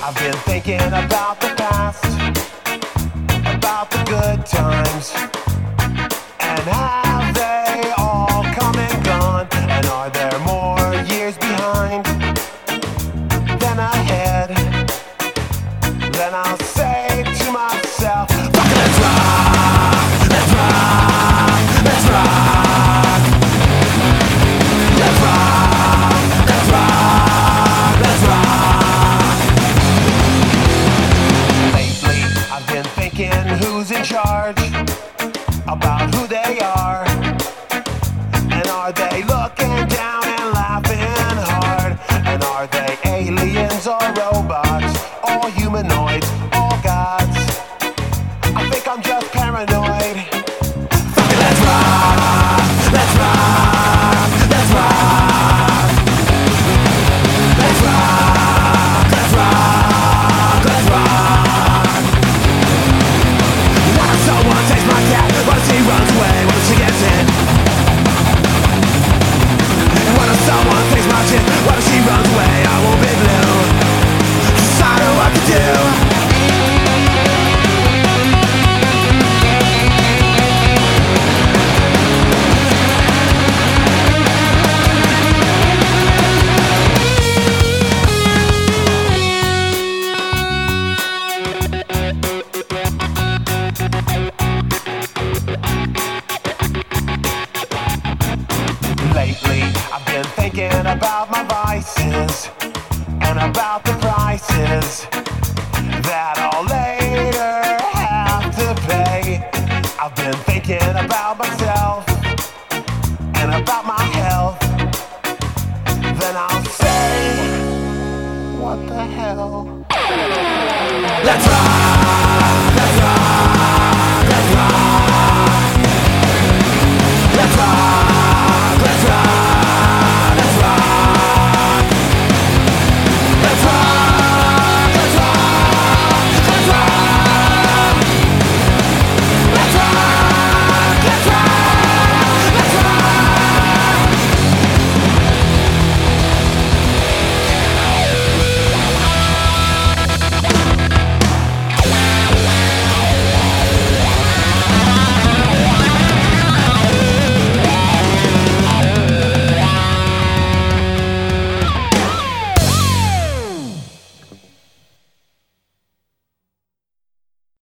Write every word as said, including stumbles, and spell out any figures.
I've been thinking about the past, about the good times, and have they all come and gone? And are there more years behind than ahead? Then I'll say to myself, fuck it, let's rock, let's rock, let's rock, let's rock, let's rock, let's rock. Lately, I've been thinking who's in charge, about who they are, and are they looking down and laughing hard? And are they aliens or robots, or humanoids, or gods? I think I'm just paranoid. Fuck it, let's rock, let's rock, let's rock, let's rock, let's rock, let's rock. What if someone takes my cat? What if she runs away? What if she gets hit? What if someone takes my shit? What if she runs away? I won't be blue, 'cause I know what to do. Lately, I've been thinking about my vices and about the prices that I'll later have to pay. I've been thinking about myself and about my health. Then I'll say, what the hell? Let's rock, let's rock.